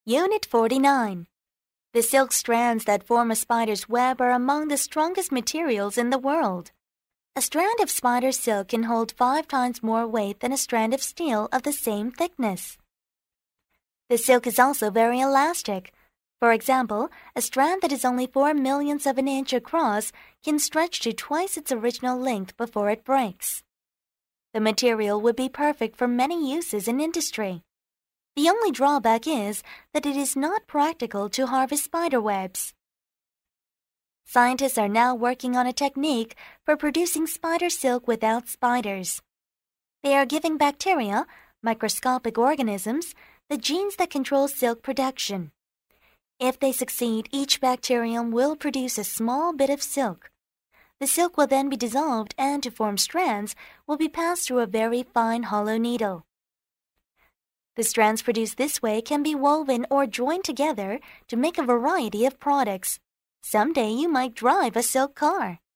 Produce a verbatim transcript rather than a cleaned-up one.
Unit forty-nine. The silk strands that form a spider's web are among the strongest materials in the world. A strand of spider silk can hold five times more weight than a strand of steel of the same thickness. The silk is also very elastic. For example, a strand that is only four millionths of an inch across can stretch to twice its original length before it breaks. The material would be perfect for many uses in industry. The only drawback is that it is not practical to harvest spider webs. Scientists are now working on a technique for producing spider silk without spiders. They are giving bacteria, microscopic organisms, the genes that control silk production. If they succeed, each bacterium will produce a small bit of silk. The silk will then be dissolved and, to form strands, will be passed through a very fine hollow needle. The strands produced this way can be woven or joined together to make a variety of products. Someday you might drive a silk car.